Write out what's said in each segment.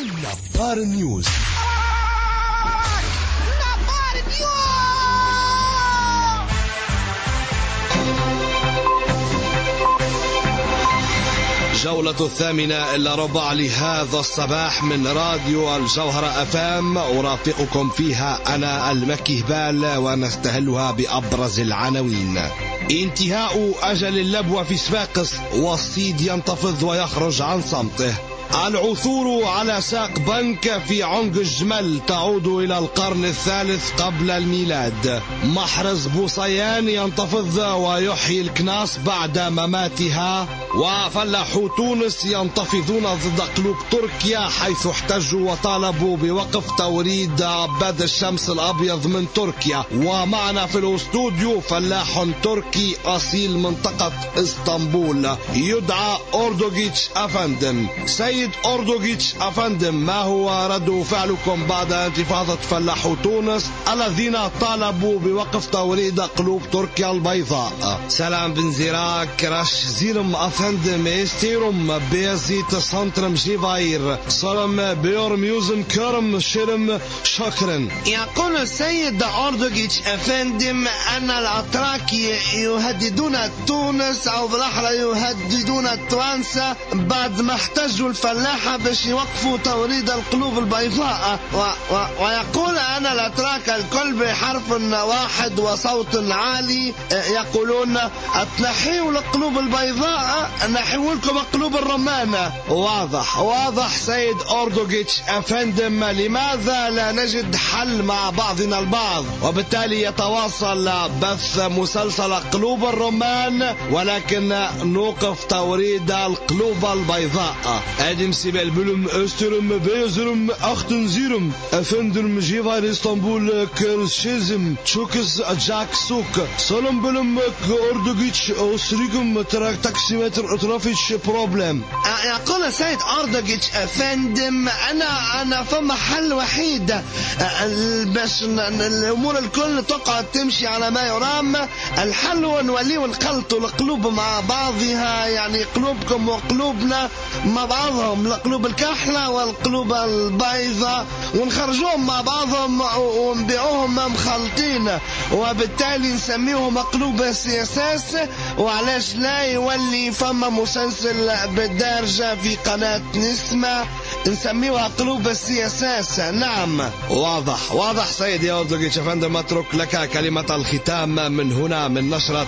نبار نيوز. جولة 8:08 لهذا الصباح من راديو الجوهرة FM، أرافقكم فيها أنا المكي هبال، ونستهلها بأبرز العناوين. انتهاء أجل اللبوة في صفاقس، والصيد ينتفض ويخرج عن صمته. العثور على ساق بنك في عنق الجمل تعود إلى القرن الثالث قبل الميلاد. محرز بوصيان ينتفض ويحيي الكناس بعد مماتها. وفلاحو تونس ينتفضون ضد قلوب تركيا، حيث احتجوا وطالبوا بوقف توريد عباد الشمس الأبيض من تركيا. ومعنا في الاستوديو فلاح تركي أصيل منطقة اسطنبول، يدعى أوردوغيتش أفندم. سيد أوردوغيتش أفندم، ما هو رد فعلكم بعد انتفاضة فلاحو تونس الذين طالبوا بوقف توريد قلوب تركيا البيضاء؟ سلام بنزيراك راش زيرم أفندم استيرم بيزيت سنترم جيفاير سلام بيور ميوزم كرم شرم شكرا. يقول السيد أوردوغيتش أفندم أن الأتراك يهددون تونس، أو بالأحرى يهددون التوانسة بعد ما احتجوا الفلاحة باش يوقفوا توريد القلوب البيضاء. ويقول أن الأتراك الكل بحرف واحد وصوت عالي يقولون: تنحيوا القلوب البيضاء نحيوا لكم قلوب الرمان. واضح سيد أوردوغيتش أفندم، لماذا لا نجد حل مع بعضنا البعض، وبالتالي يتواصل بث مسلسل قلوب الرمان، ولكن نوقف توريد القلوب البيضاء. ادم سيبال بلوم استرم بيزرم اختنزيرم افندرم جيفار اسطنبول كرشيزم تشوكس جاك سوك سلام بلوم اوردوغيتش اوسريكم تراك تاكسيمتر اترافيتش بروبلم. يقول السيد أوردوغيتش أفندم أنا فما حل وحيد باش الأمور الكل تقعد تمشي على ما يرام. الحل هو نوليو نخلطوا القلوب مع بعضها، يعني قلوبكم وقلوبنا مع بعضهم، القلوب الكحلة والقلوب البيضاء، ونخرجوهم مع بعضهم ونبيعوهم مخلطين، وبالتالي نسميهم قلوب السياساس. وعلاش لا يولي فما مسلسل بالدارجة في قناة نسمة نسميها قلوب السياساس. نعم. واضح سيدي أوردوغيتش أفندم، أترك لك كلمة الختام من هنا من نشرة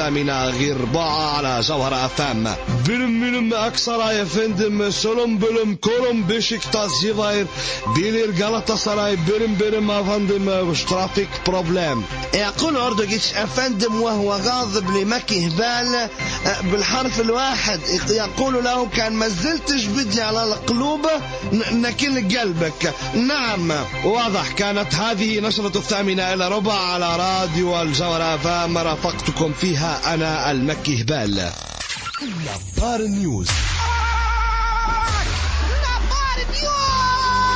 8:08 على جوهرة أفام. بلم أكثر يا فندم سلام بلم كرم بشكتاش جيفاير بيلير غلطة سراي بلم أفندم وش ترافيك بروبلم. يقول أوردوغيتش أفندم وهو غاضب لمكي هبال بالحرف الواحد، يقول له: كان ما زلتش بدي على القلوب نكل قلبك. نعم. واضح. كانت هذه نشرة 8:08 على راديو الجوهرة FM، رافقتكم فيها أنا المكي هبال. نبار نيوز.